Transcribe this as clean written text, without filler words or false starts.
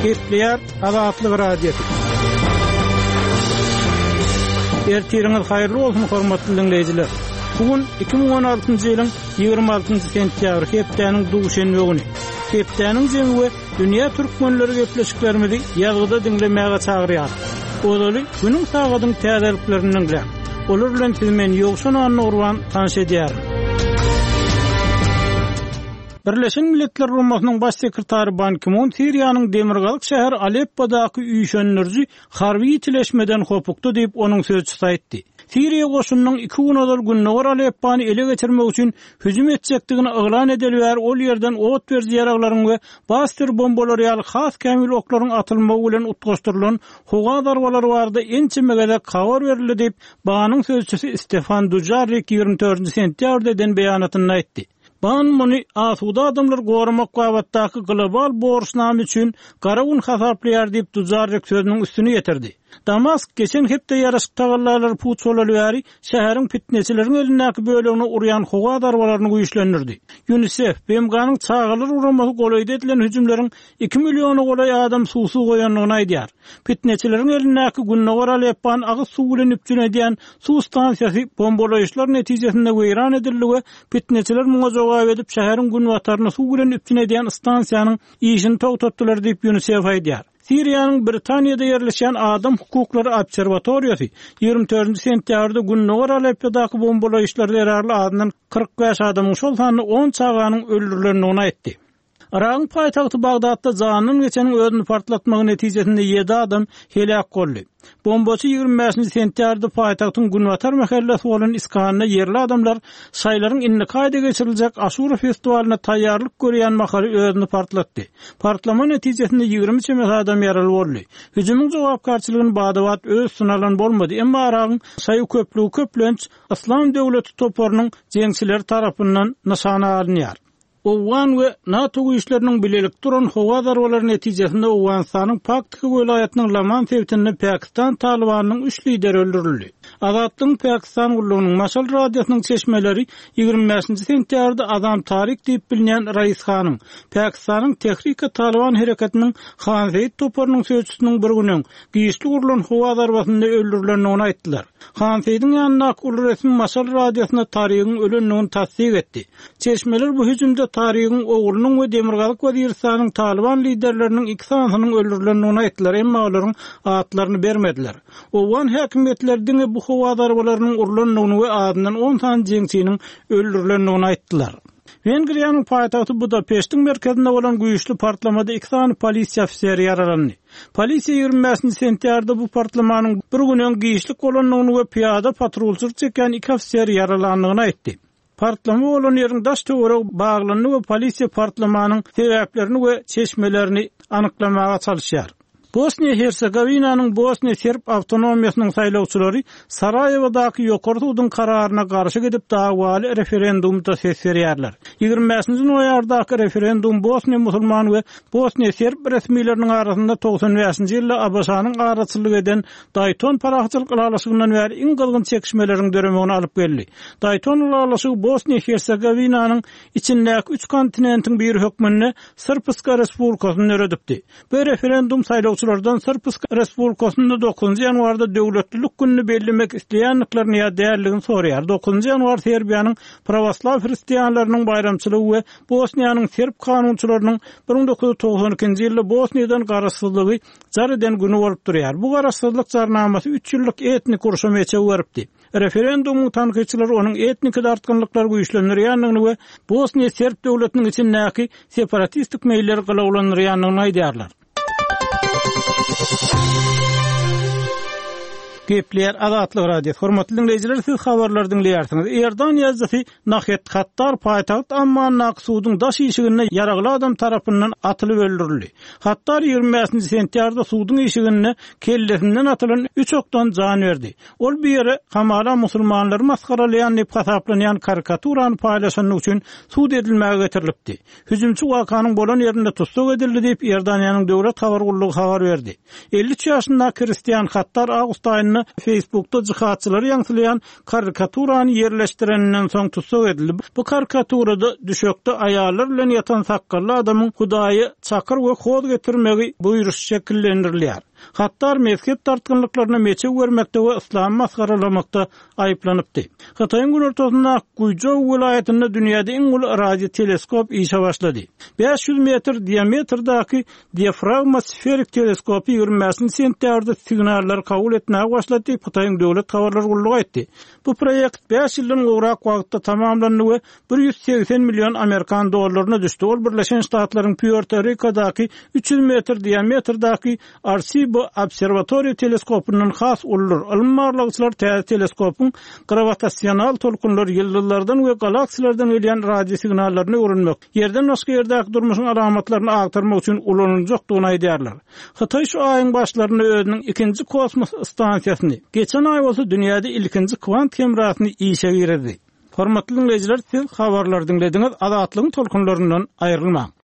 Gepleýär Azatlyk radiosu. Ertiriniz haýyrly bolsun hormatly dinleýijiler. Bugün 2016-njy ýylyň 26-njy sentýabr hepdeniň duşenbe güni. Hepdeniň jemgy dünýä türkmenleri gepleşiklerimizi ýazgyda dinlemäge çagyrýar. Olaly günüň sagadyň täzeliklerini bilen. Olar bilen siz men ýokşan anny urban tanış edýär. Birleşen Milletler Guramasynyň baş sekretary Ban Ki-moon Siriýanyň demirgalyk şäher Aleppodaky üýşenlerji harby itileşmeden hopukdy diýip onuň sözçüsi aýtdy. Siriýa goşunynyň 2 günadar günnäwar Aleppony ele geçirmek üçin hüjüm etjekdigini oglan edilýär. Ol ýerden ot berdi ýaraglaryň we bastyr bombalary ýaly has kämil oklaryň atylmagy bilen utgaşdyrylan howa darbalary bardy. Ençemegede habar berildi diýip Banyň sözçüsi Stefan Dujarric 24 sentýabrda eden beýanatyny aýtdy. Ban muni asuda adamlar goramak gabatdaky global borçnamy üçin garagun hasaplaýar diýip Dujarric sözüniň üstüne ýetirdi. Damask geçen hepde ýaraşyk tagallarlar puçolaly şäheriň fitneçileriň elindäki bölegini urýan howa darbalaryny güýçlendirdi. UNICEF BMG'nyň çağılar uramasy golaýdy edilen hüjümleriň 2 milliony golay adam suwsy goýanlygyny aýdýar. Fitneçileriň elindäki günnäwar Aleppany agyz suw bilen üpjün edýän suw stansiýasy bombalaýyşlar netijesinde weýran edildi we fitneçiler muňa jogap edip şäheriň gün wataryny suw bilen üpjün edýän stansiýanyň işini togtatdylar diýip UNICEF aýdýar. Siriýanyň Britaniýada ýerleşen Adam Hukuklary Obserwatoriýasy 24 sentýabrda günnäwar Aleppodaky bombalaýyşlar derarly adynyň 45 adamyň şol sany 10 çaganyň öldürilendigini aýtdy. Iran paýtagty Bagdatda janyny geçeniň özüni partlatmagy netijesinde 7 adam helak boldy. Bombaçy 25 sentýarda paýtagtyň Günwatar mahallesi bolan Iskanyna yerli adamlar şaýlaryň inni kaýda geçiriljek Aşura festiwalyna taýýarlyk görýän mahaly özüni partlatdy. Partlama netijesinde 20 çemet adam ýaraly boldy. Hüjümyň jogapkarçylygyny Bagdat öz sunalan bolmady, emma Aragyn saýy köplenç Islam döwleti toparynyň jeňçileri tarapyndan nişana alynýar. Owan we NATO güýçleriniň bilelik duran howa darbalary netijesinde Owganistanyň Paktika welaýatynyň Laman sewtinde Pakistan Talibanynyň 3 lideri öldürildi. Azatlyň Pakistan gurulunyň Maşal radiosynyň çeşmeleri 25 sentýarda Adam Tarik diýip bilinen Rais Khanyň Pakistanyň Tehrike Taliban hereketiniň Khanfeýt toparynyň sözçüsiniň bir günüň giýişli gurulan howa darbasynda öldürilendigini aýtdylar. Khanfeýdiň ýanyna ul resmi Maşal radiosyna Tarigiň ölendigini tasdik etdi. Çeşmeler bu hüjümde Tarigiň oglunyň we Demirgalyk Waziristanyň Taliban liderleriniň 2 sanynyň öldürilendigini aýtdylar, emma olaryň atlaryny bermediler. Owan häkimetlerdiň bu howa darbalarynyň urulandygyny we adyndan 10 san jeňçiniň öldürilendigini aýtdylar. Wengriýanyň paýtagty Budapeştiň merkezinde bolan güýçli partlamada 2 sany polisiýa ofiseri yaralandy. Polisiýa 25 sentýarda bu partlamanyň bir günüň giýişlik bolanlygyny we piýada patrulçylyk çeken 2 ofisier yaralandygyny aýtdy. Partlama bolan ýeriň daş töwereg baglandy we polisiýa partlamanyň sebäplerini we çeşmelerini anyklamaga çalışýar. Bosniýa Hersegovinanyň Bosniýa Serb awtonomiýasynyň saýlawçylary Sarajewodaky ýokary suwdyň kararyna garşy gidip dagwaly referendumda ses berýärler. 25-nji noýardaky referendum Bosniýa musulman we Bosniýa Serb resmiýetleriniň arasynda 95-nji ýylda Abaşanyň garaçylyk eden Dayton parahatçylyk ulaşygynyň bäri iň gylgyn çekişmeleriň dönemine alyp geldi. Dayton ulaşygy Bosniýa Hersegovinanyň içindäki 3 kontinentiň bir hökmünde Srpska Respublikasyny öredipdi. Bu referendum saýlawçylardan Srpska Respublikasyny 9-njy ýanwarda döwletlilik gününi bellemek isleýänliklerini ýa däerligini soraýar. 9-njy ýanwar Serbiýanyň Prawaslaw hristiýanlarynyň bayramçylygy we Bosniýanyň Serb kanunçylarynyň 1992-nji ýylda Bosniýadan garaşsyzlygy jar eden güni bolup durýar. Bu garaşsyzlyk jarnamasy 3 ýyllyk etnik uruşa meçe beripdi. Referendumuň tanqidçilari onuň etnik dartgynlyklar güýçlendirýändigini we Bosniýa Serb döwletiniň içindäki separatistik meýilleri gylawlandyrýandygyny aýdýarlar. Gepleýär Azatlyk radiosu. Hormatly dinleýijiler, siz habarlar dinleýärsiňiz. Erdan ýazgysy Nahet Hattar paýtagt Amman Naqsudyň daş işigine ýaragly adam tarapyndan atylyp öldürildi. Hattar 25 sentýarda suwdyň işigine kellesinden atylan 3 okdan jan berdi. Ol bir ýere kamala musulmanlary maskaralayan diýip hasaplanýan karikaturany paýlaşanyň üçin suwd edilmäge getirilipdi. Hüjümçi wakanyň bolan ýerinde tutsak edildi diýip Erdanýanyň döwlet habar gurulugy habar berdi. 53 ýaşyndaky Kristian Hattar awgust aýynyna ýa-da Facebook'ta cihatçylary ýaňsylaýan karikaturany yerleşdirenden soň tutsak edildi. Bu karikaturada düşekde aýallar bilen ýatan sakally adamyň Hudaýy çakyr we hod getirmegi buýruş şekillendirilýär. Hattar mezhep tartgynlyklaryna meçe görmekde we islam masgaralamakda aýyplanypdy. Hataýyň gün ortasynda Guýjok welaýatynda dünýäde iň uly radio teleskop işe başlady. 500 metr diametrdaky diafragma sferik teleskopi ýürmäsini sentýarda signallar kabul etmäge başlady. Hataýyň döwlet tawarlar gullugy etdi. Bu proýekt 5 ýyldan gowrak wagtda tamamlandy we 180 milyon Amerikan dollaryna düşdi. Ol Birleşen Ştatlaryň Puerto Rico'daky 300 metr diametrdaky Arecibo observatoriýa teleskopundan has ulur. Ilmarlagçylar teleskopun gravitasional tolkunlar ýyldızlardan we galaksiýalardan gelýän radio signallaryny öwrenmek, ýerden başga ýerdäki durmuşyň alamatlaryny agtarmak üçin ulanyljakdygyny aýdýarlar. Hataý şu aýyň başlaryny özüniň ikinji kosmos stansiýasyny, geçen aý bolsa dünýäde ilkinji kvant kamerasyny işe girdi. Hormatly dinleýijiler, siz habarlar dinlediňiz, adatlyň tolkunlaryndan aýrylmaň.